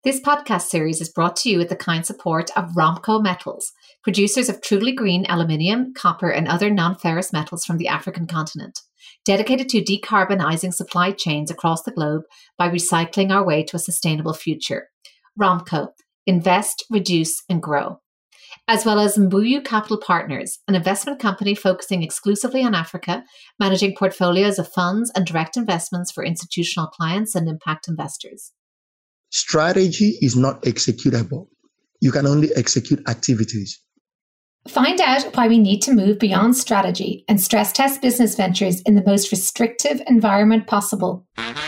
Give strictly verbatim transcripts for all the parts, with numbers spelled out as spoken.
This podcast series is brought to you with the kind support of Romco Metals, producers of truly green aluminium, copper, and other non-ferrous metals from the African continent, dedicated to decarbonising supply chains across the globe by recycling our way to a sustainable future. Romco, invest, reduce, and grow. As well as Mbuyu Capital Partners, an investment company focusing exclusively on Africa, managing portfolios of funds and direct investments for institutional clients and impact investors. Strategy is not executable. You can only execute activities. Find out why we need to move beyond strategy and stress test business ventures in the most restrictive environment possible.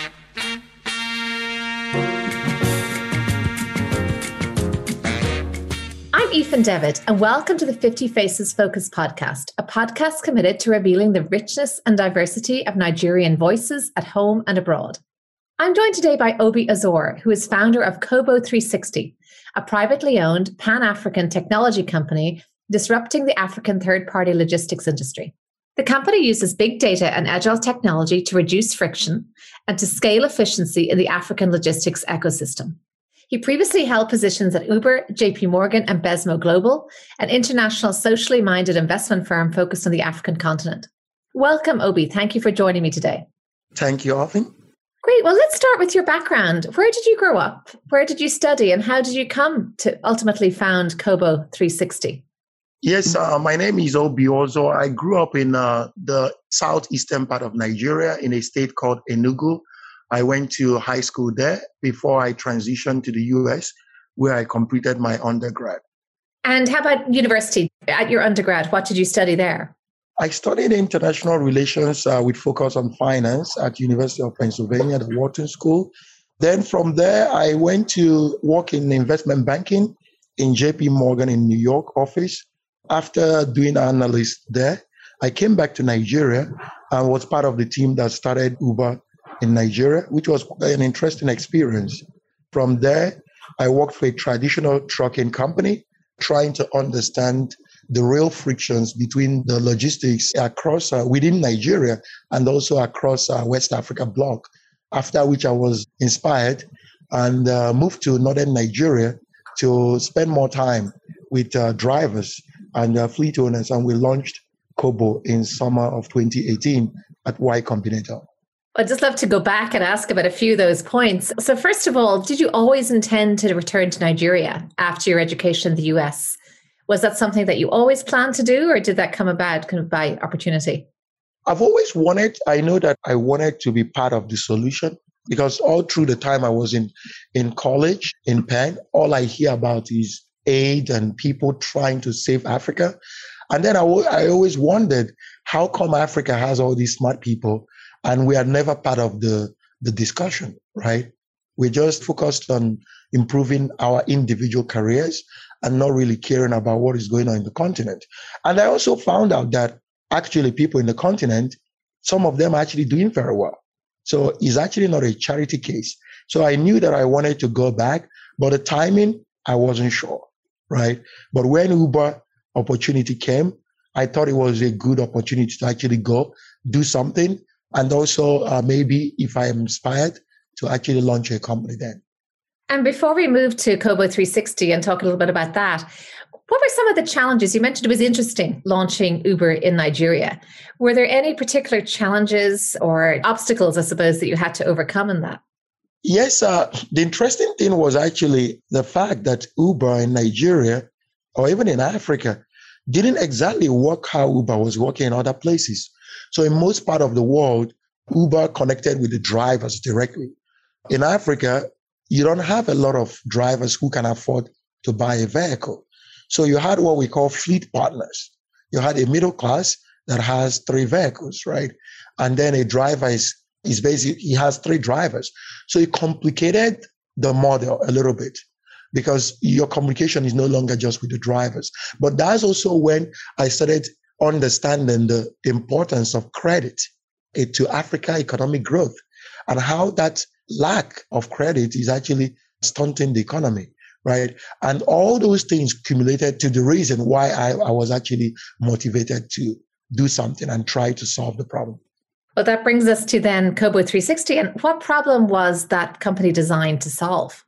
I'm Aoife Devitt, and welcome to the fifty Faces Focus podcast, a podcast committed to revealing the richness and diversity of Nigerian voices at home and abroad. I'm joined today by Obi Azor, who is founder of Kobo three sixty, a privately owned Pan-African technology company disrupting the African third-party logistics industry. The company uses big data and agile technology to reduce friction and to scale efficiency in the African logistics ecosystem. He previously held positions at Uber, J P Morgan, and Besmo Global, an international socially minded investment firm focused on the African continent. Welcome, Obi. Thank you for joining me today. Thank you, Alvin. Great. Well, let's start with your background. Where did you grow up? Where did you study? And how did you come to ultimately found Kobo three sixty? Yes, uh, my name is Obi Azor. I grew up in uh, the southeastern part of Nigeria in a state called Enugu. I went to high school there before I transitioned to the U S, where I completed my undergrad. And how about university? At your undergrad, what did you study there? I studied international relations uh, with focus on finance at University of Pennsylvania, the Wharton School. Then from there, I went to work in investment banking in J P Morgan in New York office. After doing analyst there, I came back to Nigeria and was part of the team that started Uber in Nigeria, which was an interesting experience. From there, I worked for a traditional trucking company, trying to understand the real frictions between the logistics across uh, within Nigeria and also across uh, West Africa bloc. After which I was inspired and uh, moved to northern Nigeria to spend more time with uh, drivers and uh, fleet owners, and we launched Kobo in summer of twenty eighteen at Y Combinator. I'd just love to go back and ask about a few of those points. So first of all, did you always intend to return to Nigeria after your education in the U S? Was that something that you always planned to do, or did that come about kind of by opportunity? I've always wanted, I know that I wanted to be part of the solution, because all through the time I was in, in college, in Penn, all I hear about is aid and people trying to save Africa. And then I, w- I always wondered, how come Africa has all these smart people and we are never part of the, the discussion, right? We're just focused on improving our individual careers and not really caring about what is going on in the continent. And I also found out that actually people in the continent, some of them are actually doing very well. So it's actually not a charity case. So I knew that I wanted to go back, but the timing, I wasn't sure, right? But when Uber opportunity came, I thought it was a good opportunity to actually go do something. And also uh, maybe if I am inspired to actually launch a company then. And before we move to Kobo three sixty and talk a little bit about that, what were some of the challenges? You mentioned it was interesting launching Uber in Nigeria. Were there any particular challenges or obstacles, I suppose, that you had to overcome in that? Yes, uh, the interesting thing was actually the fact that Uber in Nigeria, or even in Africa, didn't exactly work how Uber was working in other places. So in most part of the world, Uber connected with the drivers directly. In Africa, you don't have a lot of drivers who can afford to buy a vehicle. So you had what we call fleet partners. You had a middle class that has three vehicles, right? And then a driver is, is basically, he has three drivers. So it complicated the model a little bit because your communication is no longer just with the drivers. But that's also when I started understanding the importance of credit to Africa economic growth and how that lack of credit is actually stunting the economy, right? And all those things accumulated to the reason why I, I was actually motivated to do something and try to solve the problem. Well, that brings us to then Kobo three sixty. And what problem was that company designed to solve?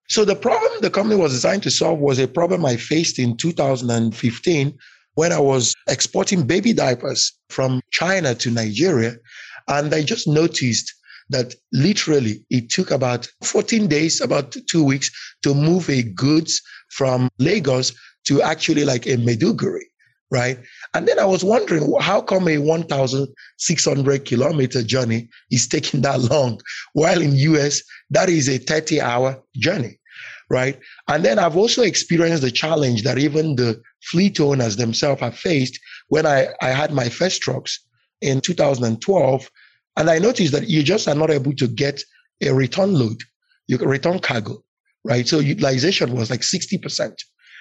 So the problem the company was designed to solve was a problem I faced in two thousand fifteen when I was exporting baby diapers from China to Nigeria. And I just noticed that literally it took about fourteen days, about two weeks to move a goods from Lagos to actually like a Maiduguri, right? And then I was wondering, how come a one thousand six hundred kilometer journey is taking that long, while in U S, that is a thirty hour journey, right? And then I've also experienced the challenge that even the fleet owners themselves have faced when I, I had my first trucks in two thousand twelve. And I noticed that you just are not able to get a return load, you can return cargo, right? So utilization was like sixty percent.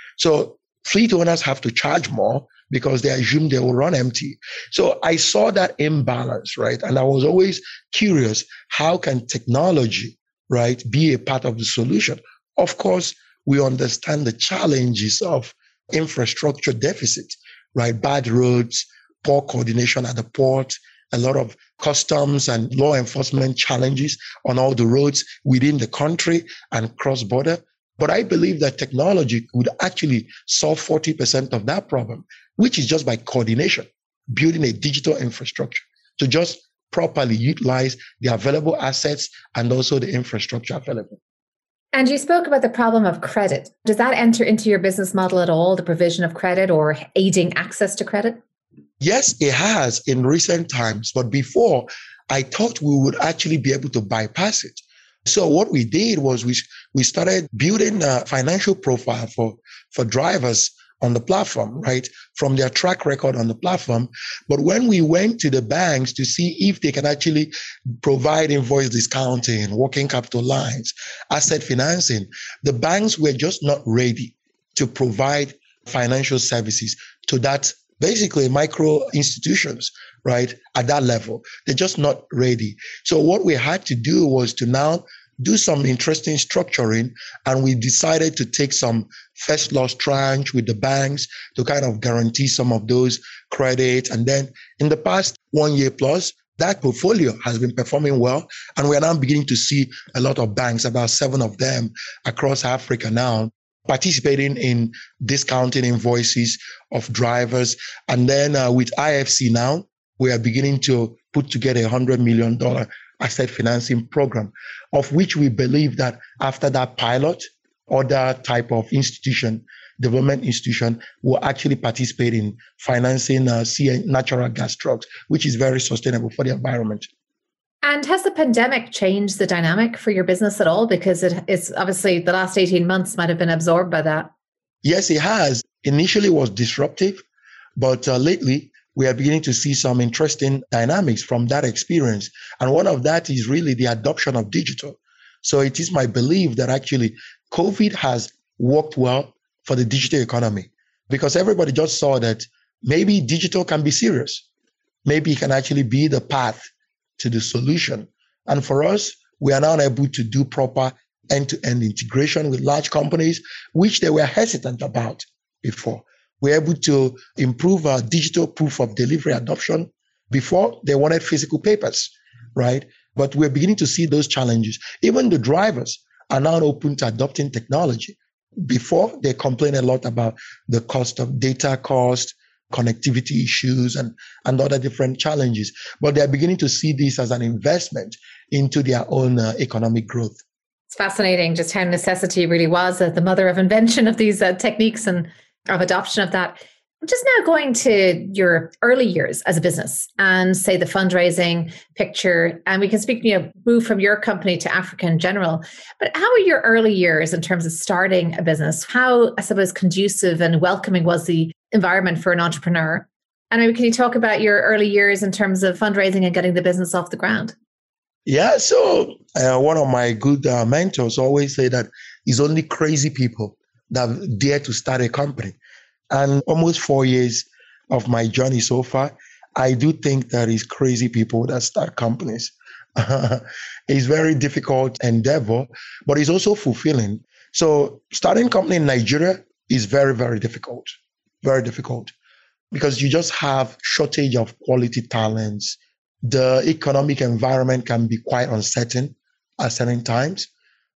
So fleet owners have to charge more because they assume they will run empty. So I saw that imbalance, right? And I was always curious, how can technology, right, be a part of the solution? Of course, we understand the challenges of infrastructure deficit, right? Bad roads, poor coordination at the port, a lot of customs and law enforcement challenges on all the roads within the country and cross-border. But I believe that technology would actually solve forty percent of that problem, which is just by coordination, building a digital infrastructure to just properly utilize the available assets and also the infrastructure available. And you spoke about the problem of credit. Does that enter into your business model at all, the provision of credit or aiding access to credit? Yes, it has in recent times. But before, I thought we would actually be able to bypass it. So what we did was we, we started building a financial profile for, for drivers on the platform, right, from their track record on the platform. But when we went to the banks to see if they can actually provide invoice discounting, working capital lines, asset financing, the banks were just not ready to provide financial services to that, basically micro institutions, right, at that level. They're just not ready. So what we had to do was to now do some interesting structuring, and we decided to take some first loss tranche with the banks to kind of guarantee some of those credits. And then in the past one year plus, that portfolio has been performing well, and we are now beginning to see a lot of banks, about seven of them across Africa now, participating in discounting invoices of drivers. And then uh, with I F C now, we are beginning to put together a one hundred million dollars asset financing program, of which we believe that after that pilot, other type of institution, development institution, will actually participate in financing uh, C N natural gas trucks, which is very sustainable for the environment. And has the pandemic changed the dynamic for your business at all? Because it, it's obviously the last eighteen months might have been absorbed by that. Yes, it has. Initially, it was disruptive, but uh, lately, we are beginning to see some interesting dynamics from that experience. And one of that is really the adoption of digital. So it is my belief that actually COVID has worked well for the digital economy, because everybody just saw that maybe digital can be serious. Maybe it can actually be the path to the solution. And for us, we are now able to do proper end-to-end integration with large companies, which they were hesitant about before. We're able to improve our digital proof of delivery adoption. Before, they wanted physical papers, right? But we're beginning to see those challenges. Even the drivers are now open to adopting technology. Before, they complained a lot about the cost of data cost, connectivity issues, and, and other different challenges. But they're beginning to see this as an investment into their own uh, economic growth. It's fascinating just how necessity really was uh, the mother of invention of these uh, techniques and of adoption of that. Just now going to your early years as a business and say the fundraising picture, and we can speak, you know, move from your company to Africa in general. But how were your early years in terms of starting a business? How, I suppose, conducive and welcoming was the environment for an entrepreneur? And maybe can you talk about your early years in terms of fundraising and getting the business off the ground? Yeah, so uh, one of my good uh, mentors always say that it's only crazy people that dare to start a company. And almost four years of my journey so far, I do think that it's crazy people that start companies. It's very difficult endeavor, but it's also fulfilling. So starting a company in Nigeria is very, very difficult, very difficult, because you just have shortage of quality talents. The economic environment can be quite uncertain at certain times.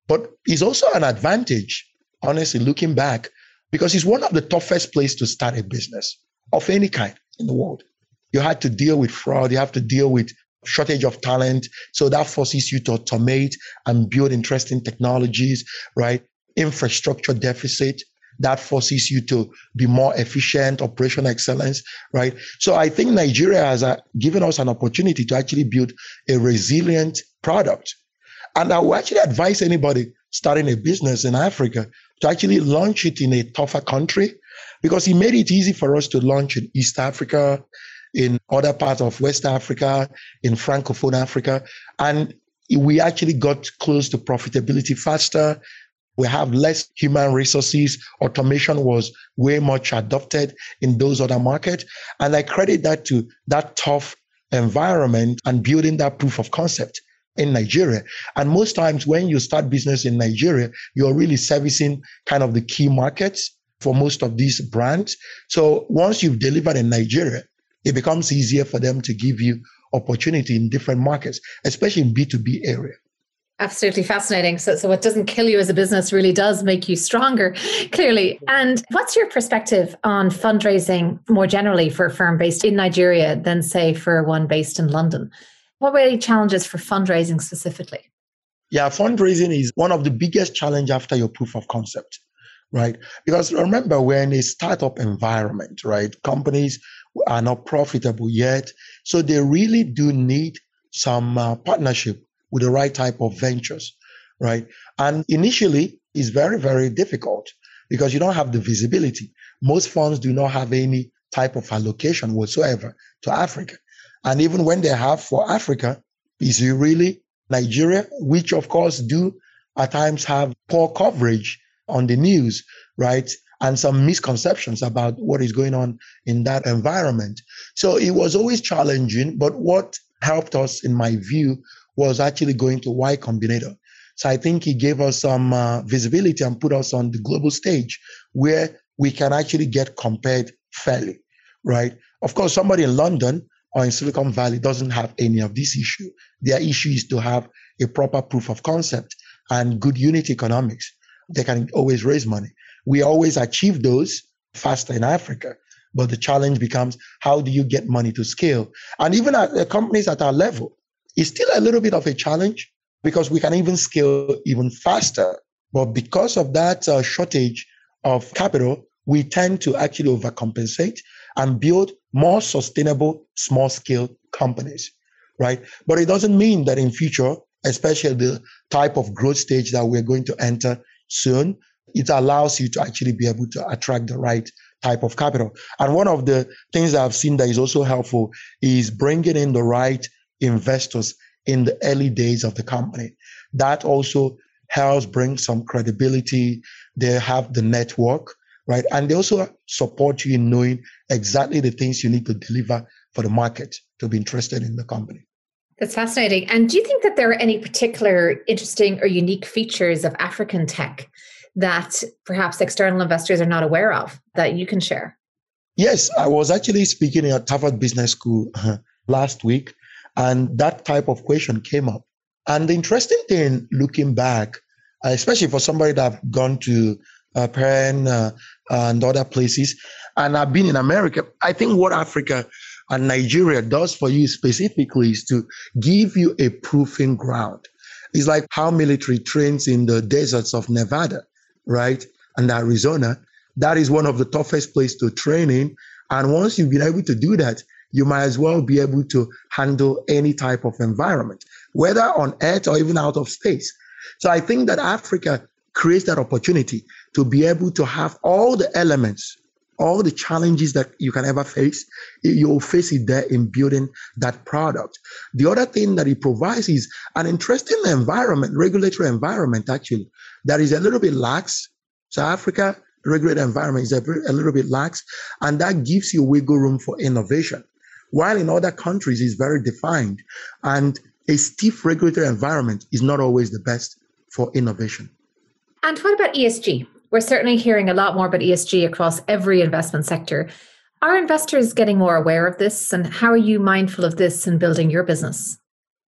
But it's also an advantage, honestly, looking back, because it's one of the toughest places to start a business of any kind in the world. You had to deal with fraud. You have to deal with shortage of talent. So that forces you to automate and build interesting technologies, right? Infrastructure deficit. That forces you to be more efficient, operational excellence, right? So I think Nigeria has uh, given us an opportunity to actually build a resilient product. And I would actually advise anybody starting a business in Africa to actually launch it in a tougher country, because he made it easy for us to launch in East Africa, in other parts of West Africa, in Francophone Africa. And we actually got close to profitability faster. We have less human resources. Automation was way much adopted in those other markets. And I credit that to that tough environment and building that proof of concept in Nigeria. And most times when you start business in Nigeria, you're really servicing kind of the key markets for most of these brands. So once you've delivered in Nigeria, it becomes easier for them to give you opportunity in different markets, especially in B two B area. Absolutely fascinating. So, so what doesn't kill you as a business really does make you stronger, clearly. And what's your perspective on fundraising more generally for a firm based in Nigeria than, say, for one based in London? What were the challenges for fundraising specifically? Yeah, fundraising is one of the biggest challenges after your proof of concept, right? Because remember, we're in a startup environment, right? Companies are not profitable yet. So they really do need some uh, partnership with the right type of ventures, right? And initially, it's very, very difficult because you don't have the visibility. Most funds do not have any type of allocation whatsoever to Africa. And even when they have for Africa, is it really Nigeria, which of course do at times have poor coverage on the news, right? And some misconceptions about what is going on in that environment. So it was always challenging, but what helped us, in my view, was actually going to Y Combinator. So I think he gave us some uh, visibility and put us on the global stage where we can actually get compared fairly, right? Of course, somebody in London or in Silicon Valley doesn't have any of this issue. Their issue is to have a proper proof of concept and good unit economics. They can always raise money. We always achieve those faster in Africa. But the challenge becomes, how do you get money to scale? And even at the companies at our level, it's still a little bit of a challenge because we can even scale even faster. But because of that uh, shortage of capital, we tend to actually overcompensate and build more sustainable small scale companies, right? But it doesn't mean that in future, especially the type of growth stage that we're going to enter soon, it allows you to actually be able to attract the right type of capital. And one of the things that I've seen that is also helpful is bringing in the right investors in the early days of the company. That also helps bring some credibility. They have the network, right? And they also support you in knowing exactly the things you need to deliver for the market to be interested in the company. That's fascinating. And do you think that there are any particular interesting or unique features of African tech that perhaps external investors are not aware of that you can share? Yes, I was actually speaking at Harvard Business School uh, last week, and that type of question came up. And the interesting thing, looking back, uh, especially for somebody that have gone to uh, Penn uh, and other places, and I've been in America, I think what Africa and Nigeria does for you specifically is to give you a proving ground. It's like how military trains in the deserts of Nevada, right? And Arizona. That is one of the toughest places to train in. And once you've been able to do that, you might as well be able to handle any type of environment, whether on Earth or even out of space. So I think that Africa creates that opportunity to be able to have all the elements, all the challenges that you can ever face. You'll face it there in building that product. The other thing that it provides is an interesting environment, regulatory environment, actually, that is a little bit lax. So Africa, regulatory environment is a, a little bit lax, and that gives you wiggle room for innovation. While in other countries, it's very defined, and a stiff regulatory environment is not always the best for innovation. And what about E S G? We're certainly hearing a lot more about E S G across every investment sector. Are investors getting more aware of this, and how are you mindful of this in building your business?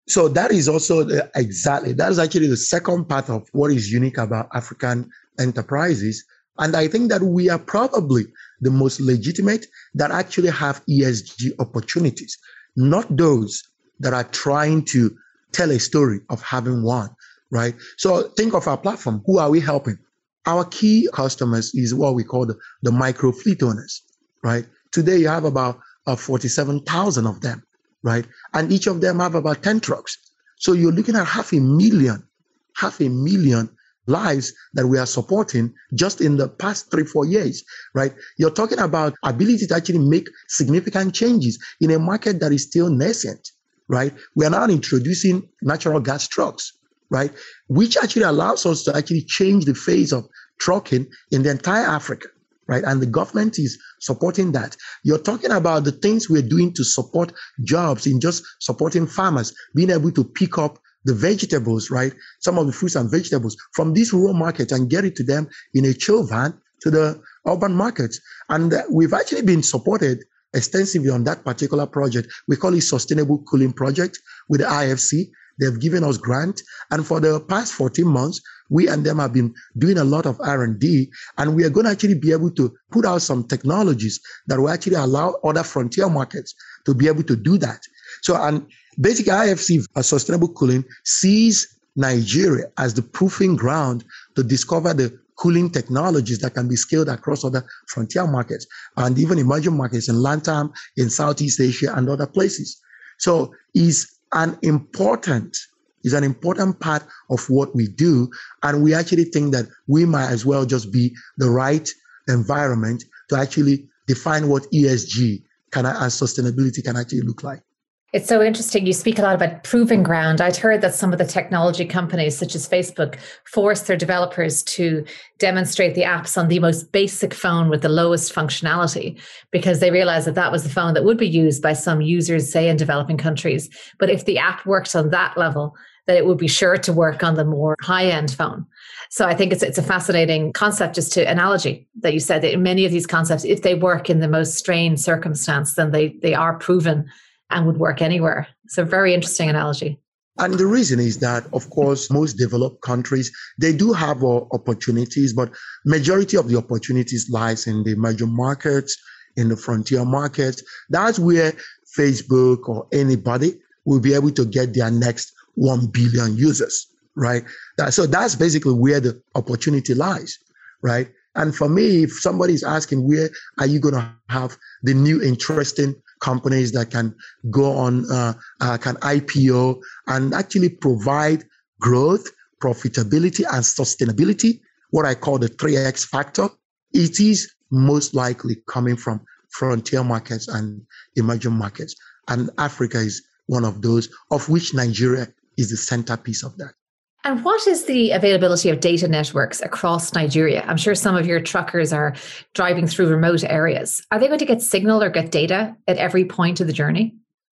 So that is also the, exactly, that is actually the second part of what is unique about African enterprises. And I think that we are probably the most legitimate that actually have E S G opportunities, not those that are trying to tell a story of having one, right? So think of our platform. Who are we helping? Our key customers is what we call the, the micro fleet owners, right? Today you have about uh, forty-seven thousand of them, right? And each of them have about ten trucks. So you're looking at half a million, half a million lives that we are supporting just in the past three, four years, right? You're talking about ability to actually make significant changes in a market that is still nascent, right? We are now introducing natural gas trucks, right? Which actually allows us to actually change the face of trucking in the entire Africa, right? And the government is supporting that. You're talking about the things we're doing to support jobs in just supporting farmers, being able to pick up the vegetables, right? Some of the fruits and vegetables from these rural markets and get it to them in a chill van to the urban markets. And we've actually been supported extensively on that particular project. We call it Sustainable Cooling Project with the I F C. They've given us grant. And for the past fourteen months, we and them have been doing a lot of R and D. And we are going to actually be able to put out some technologies that will actually allow other frontier markets to be able to do that. So, and basically I F C, uh, Sustainable Cooling, sees Nigeria as the proving ground to discover the cooling technologies that can be scaled across other frontier markets and even emerging markets in LATAM, in Southeast Asia, and other places. So is an important, is an important part of what we do. And we actually think that we might as well just be the right environment to actually define what E S G can, and sustainability can actually look like. It's so interesting. You speak a lot about proving ground. I'd heard that some of the technology companies, such as Facebook, force their developers to demonstrate the apps on the most basic phone with the lowest functionality, because they realized that that was the phone that would be used by some users, say, in developing countries. But if the app worked on that level, that it would be sure to work on the more high-end phone. So I think it's it's a fascinating concept, just to analogy that you said, that in many of these concepts, if they work in the most strained circumstance, then they they are proven and would work anywhere. So very interesting analogy. And the reason is that, of course, most developed countries, they do have uh, opportunities, but majority of the opportunities lies in the emerging markets, in the frontier markets. That's where Facebook or anybody will be able to get their next one billion users, right? That, so that's basically where the opportunity lies, right? And for me, if somebody is asking, where are you going to have the new interesting companies that can go on, uh, uh, can I P O and actually provide growth, profitability, and sustainability, what I call the three X factor, it is most likely coming from frontier markets and emerging markets. And Africa is one of those, of which Nigeria is the centerpiece of that. And what is the availability of data networks across Nigeria? I'm sure some of your truckers are driving through remote areas. Are they going to get signal or get data at every point of the journey?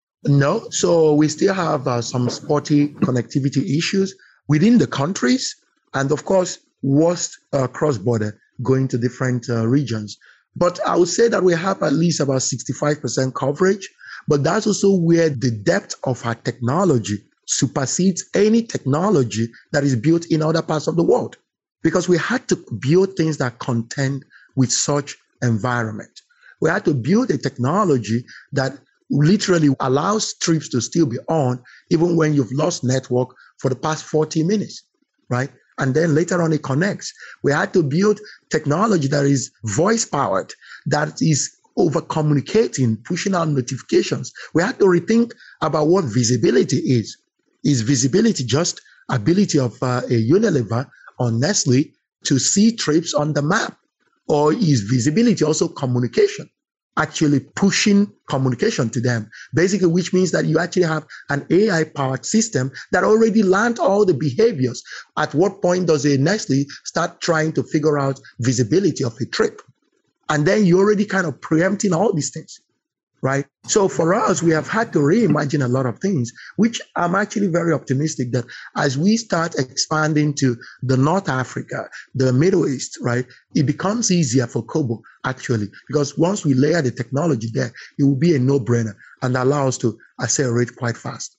No. So we still have uh, some spotty connectivity issues within the countries. And of course, worst uh, cross-border going to different uh, regions. But I would say that we have at least about sixty-five percent coverage. But that's also where the depth of our technology supersedes any technology that is built in other parts of the world, because we had to build things that contend with such environment. We had to build a technology that literally allows trips to still be on even when you've lost network for the past forty minutes, right? And then later on it connects. We had to build technology that is voice powered, that is over communicating, pushing out notifications. We had to rethink about what visibility is. Is visibility just ability of uh, a Unilever or Nestle to see trips on the map? Or is visibility also communication? Actually pushing communication to them, basically, which means that you actually have an A I-powered system that already learned all the behaviors. At what point does a Nestle start trying to figure out visibility of a trip? And then you're already kind of preempting all these things. Right. So for us, we have had to reimagine a lot of things, which I'm actually very optimistic that as we start expanding to the North Africa, the Middle East, right, it becomes easier for Kobo actually, because once we layer the technology there, it will be a no-brainer and allow us to accelerate quite fast.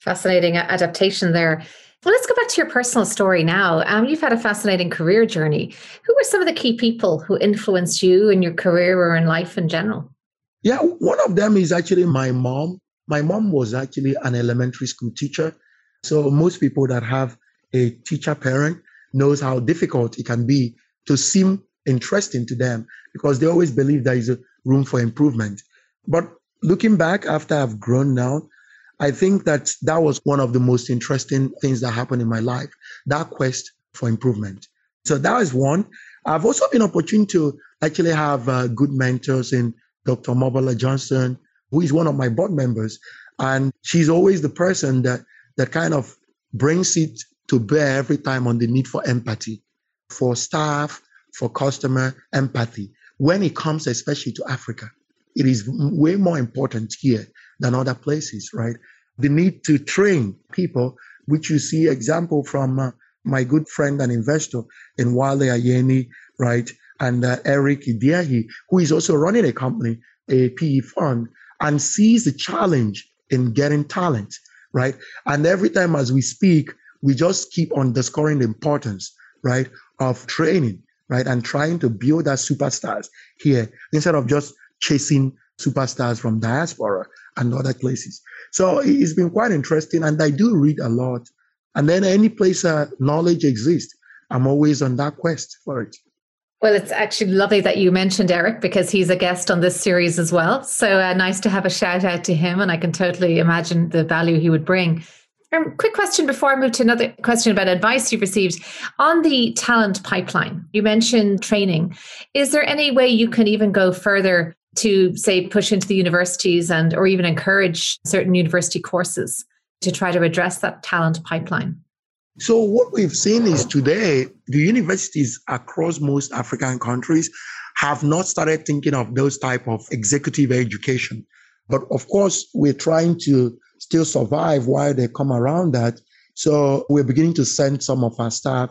Fascinating adaptation there. Well, let's go back to your personal story now. Um, you've had a fascinating career journey. Who were some of the key people who influenced you in your career or in life in general? Yeah, one of them is actually my mom. My mom was actually an elementary school teacher. So most people that have a teacher parent knows how difficult it can be to seem interesting to them because they always believe there is a room for improvement. But looking back after I've grown now, I think that that was one of the most interesting things that happened in my life, that quest for improvement. So that is one. I've also been opportune to actually have uh, good mentors in Doctor Mobala Johnson, who is one of my board members. And she's always the person that, that kind of brings it to bear every time on the need for empathy, for staff, for customer empathy, when it comes especially to Africa. It is way more important here than other places, right? The need to train people, which you see example from uh, my good friend and investor in Wale Ayeni, right? And uh, Eric Idiahi, who is also running a company, a P E fund, and sees the challenge in getting talent, right? And every time as we speak, we just keep underscoring the importance, right, of training, right? And trying to build our superstars here instead of just chasing superstars from diaspora and other places. So it's been quite interesting, and I do read a lot. And then any place uh, knowledge exists, I'm always on that quest for it. Well, it's actually lovely that you mentioned Eric because he's a guest on this series as well. So uh, nice to have a shout out to him, and I can totally imagine the value he would bring. Um, quick question before I move to another question about advice you've received. On the talent pipeline, you mentioned training. Is there any way you can even go further to, say, push into the universities and or even encourage certain university courses to try to address that talent pipeline? So what we've seen is today, the universities across most African countries have not started thinking of those type of executive education. But of course, we're trying to still survive while they come around that. So we're beginning to send some of our staff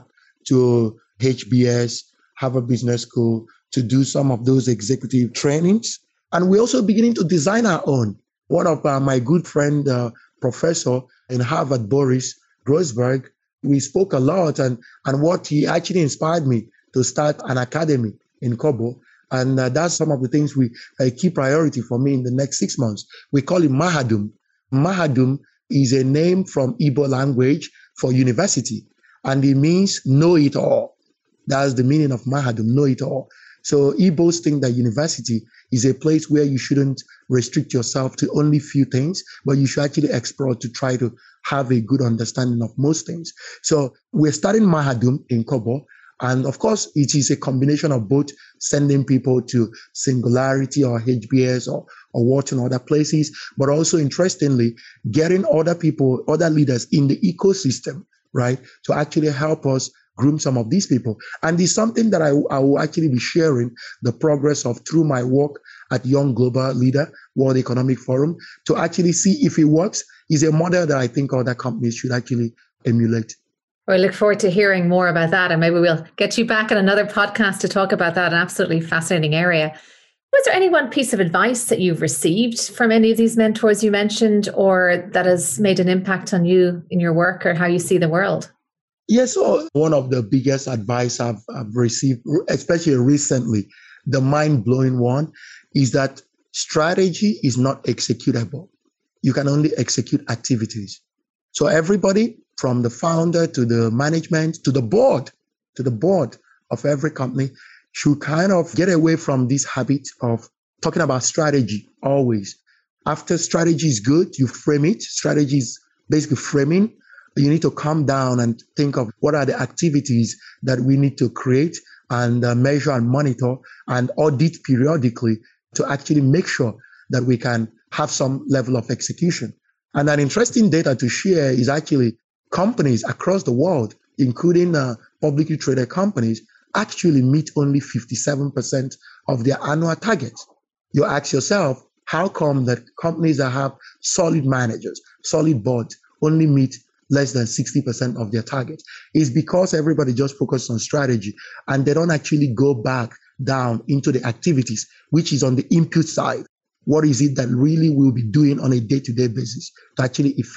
to H B S, Harvard Business School, to do some of those executive trainings. And we're also beginning to design our own. One of uh, my good friend, uh, professor in Harvard, Boris Grossberg, we spoke a lot, and, and what he actually inspired me to start an academy in Kobo. And uh, that's some of the things we a key priority for me in the next six months. We call it Mahadum. Mahadum is a name from Igbo language for university, and it means know it all. That's the meaning of Mahadum, know it all. So Igbos think that university is a place where you shouldn't restrict yourself to only few things, but you should actually explore to try to have a good understanding of most things. So we're starting Mahadum in Kobo. And of course, it is a combination of both sending people to Singularity or H B S or, or Wharton or other places, but also interestingly, getting other people, other leaders in the ecosystem, right, to actually help us groom some of these people. And it's something that I, I will actually be sharing the progress of through my work at Young Global Leader, World Economic Forum, to actually see if it works. Is a model that I think other companies should actually emulate. Well, I look forward to hearing more about that, and maybe we'll get you back in another podcast to talk about that, an absolutely fascinating area. Was there any one piece of advice that you've received from any of these mentors you mentioned, or that has made an impact on you in your work or how you see the world? Yes, so one of the biggest advice I've, I've received, especially recently, the mind-blowing one, is that strategy is not executable. You can only execute activities. So everybody, from the founder to the management to the board, to the board of every company, should kind of get away from this habit of talking about strategy always. After strategy is good, you frame it. Strategy is basically framing. You need to calm down and think of what are the activities that we need to create and uh, measure and monitor and audit periodically to actually make sure that we can have some level of execution. And an interesting data to share is actually companies across the world, including uh, publicly traded companies, actually meet only fifty-seven percent of their annual targets. You ask yourself, how come that companies that have solid managers, solid boards, only meet less than sixty percent of their targets? It's because everybody just focuses on strategy and they don't actually go back down into the activities, which is on the input side. What is it that really we'll be doing on a day-to-day basis to actually affect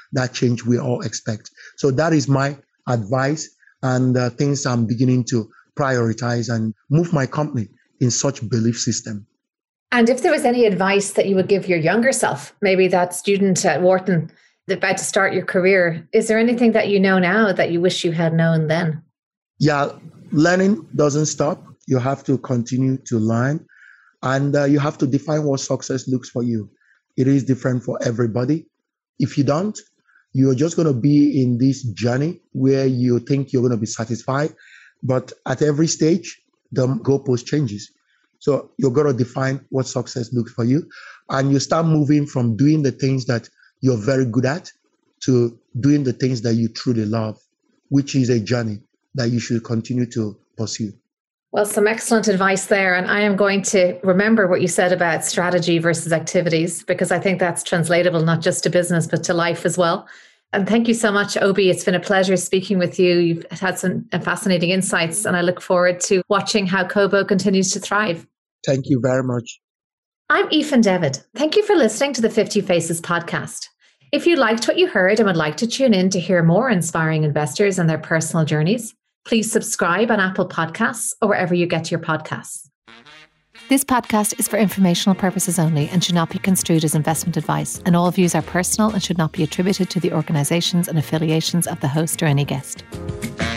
that change we all expect. So that is my advice and uh, things I'm beginning to prioritize and move my company in such belief system. And if there was any advice that you would give your younger self, maybe that student at Wharton about to start your career, is there anything that you know now that you wish you had known then? Yeah, learning doesn't stop. You have to continue to learn, and uh, you have to define what success looks for you. It is different for everybody. If you don't, you're just going to be in this journey where you think you're going to be satisfied, but at every stage, the goalpost changes. So you're going to define what success looks for you, and you start moving from doing the things that you're very good at to doing the things that you truly love, which is a journey that you should continue to pursue. Well, some excellent advice there. And I am going to remember what you said about strategy versus activities, because I think that's translatable not just to business, but to life as well. And thank you so much, Obi. It's been a pleasure speaking with you. You've had some fascinating insights, and I look forward to watching how Kobo continues to thrive. Thank you very much. I'm Aoife David. Thank you for listening to the fifty Faces podcast. If you liked what you heard and would like to tune in to hear more inspiring investors and their personal journeys, please subscribe on Apple Podcasts or wherever you get your podcasts. This podcast is for informational purposes only and should not be construed as investment advice, and all views are personal and should not be attributed to the organisations and affiliations of the host or any guest.